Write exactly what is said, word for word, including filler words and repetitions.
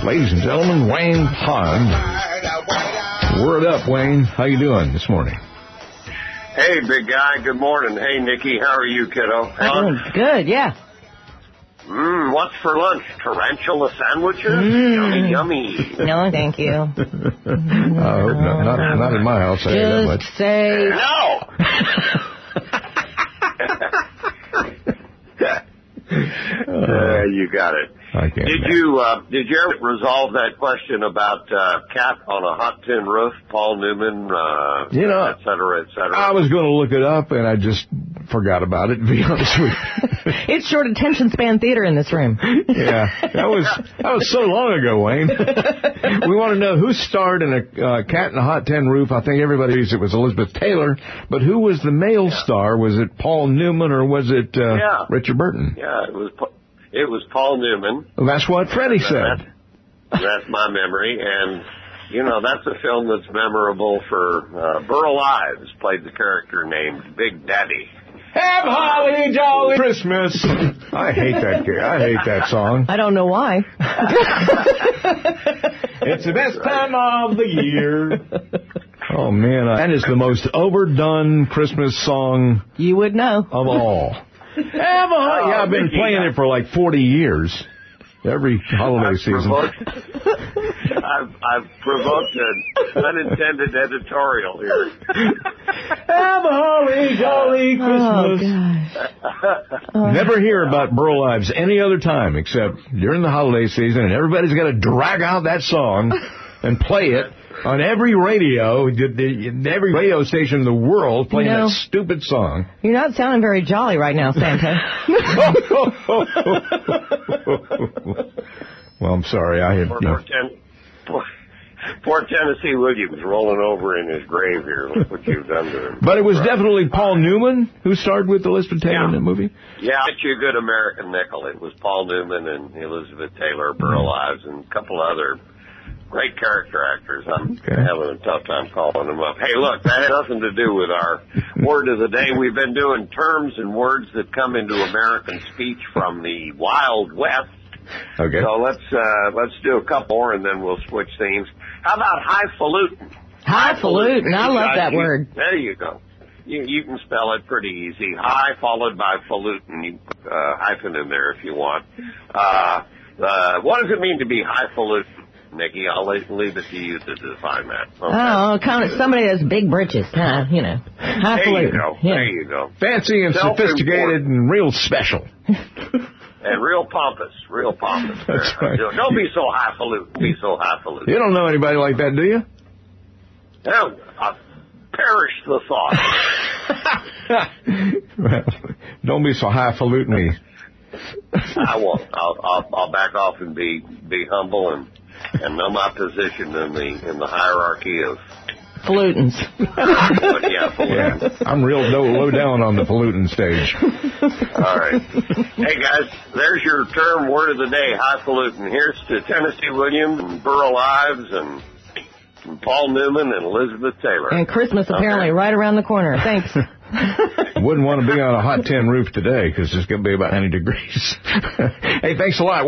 Ladies and gentlemen, Wayne Pond. Word up, Wayne. How you doing this morning? Hey, big guy. Good morning. Hey, Nikki. How are you, kiddo? I'm good, yeah. Mmm, what's for lunch? Tarantula sandwiches? Mm. Yummy, yummy. No, thank you. uh, not, not, not in my house. I ain't that much. Just say... No! uh, you got it. I can't. Did you uh, did you ever resolve that question about uh, cat on a hot tin roof, Paul Newman, uh, you know, et cetera, et cetera? I was going to look it up, and I just forgot about it, to be honest with you. It's short attention span theater in this room. Yeah, that was that was so long ago, Wayne. We want to know who starred in a uh, Cat in a Hot Tin Roof. I think everybody thinks it was Elizabeth Taylor, but who was the male yeah. star? Was it Paul Newman or was it uh, yeah. Richard Burton? Yeah, it was. It was Paul Newman. Well, that's what Freddie said. That's, that's my memory, and you know that's a film that's memorable for uh, Burl Ives played the character named Big Daddy. Have holly jolly Christmas. I hate that. I hate that song. I don't know why. It's the best time of the year. Oh man, that is the most overdone Christmas song you would know of all. Have a oh, yeah, I've been playing it for like forty years. Every holiday I've season. Provoked, I've, I've provoked an unintended editorial here. Have a holly jolly Christmas. Oh, gosh. Never hear about Burl Ives any other time except during the holiday season, and everybody's got to drag out that song and play it on every radio, every radio station in the world playing you know, that stupid song. You're not sounding very jolly right now, Santa. Well, I'm sorry. I had poor, no. Poor, ten, poor, poor Tennessee Williams rolling over in his grave here. Look what you've done to him. But it was right. definitely Paul Newman who starred with Elizabeth Taylor yeah. in that movie? Yeah, it's you a good American nickel. It was Paul Newman and Elizabeth Taylor, Burl Ives, and a couple other great character actors. I'm okay. having a tough time calling them up. Hey, look, that has nothing to do with our word of the day. We've been doing terms and words that come into American speech from the Wild West. Okay. So let's uh, let's do a couple more, and then we'll switch themes. How about highfalutin? Highfalutin. I love that you, word. There you go. You, you can spell it pretty easy. High followed by falutin. You put a uh, hyphen in there if you want. Uh, uh, what does it mean to be highfalutin? Nikki, I'll leave it to you to define that. Okay. Oh, kind of somebody that's big britches, huh? You know, there you go. Yeah. There you go. Fancy and sophisticated and real special. And real pompous, real pompous. That's right. Don't be so highfalutin. Be so highfalutin. You don't know anybody like that, do you? No, I perish the thought. Well, don't be so highfalutin. I won't. I'll, I'll, I'll back off and be be humble and. And know my position in the in the hierarchy of pollutants. But yeah, pollutants. Yeah, I'm real low, low down on the pollutant stage. All right. Hey, guys, there's your term word of the day, highfalutin. Here's to Tennessee Williams and Burl Ives and, and Paul Newman and Elizabeth Taylor. And Christmas apparently okay. right around the corner. Thanks. Wouldn't want to be on a hot tin roof today because it's going to be about ninety degrees. Hey, thanks a lot.